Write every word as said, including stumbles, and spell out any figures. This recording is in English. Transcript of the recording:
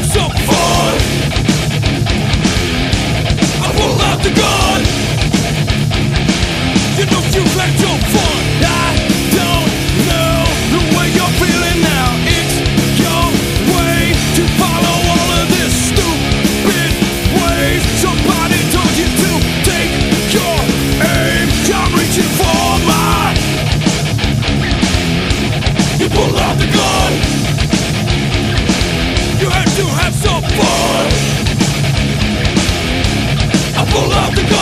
have some fun. I pull out the gun. You know you've had your fun. I don't know the way you're feeling now. It's your way to follow all of this stupid ways. Somebody told you to take your aim. I'm reaching for mine. You pull out the gun. You had to have some fun. I pull out the gun.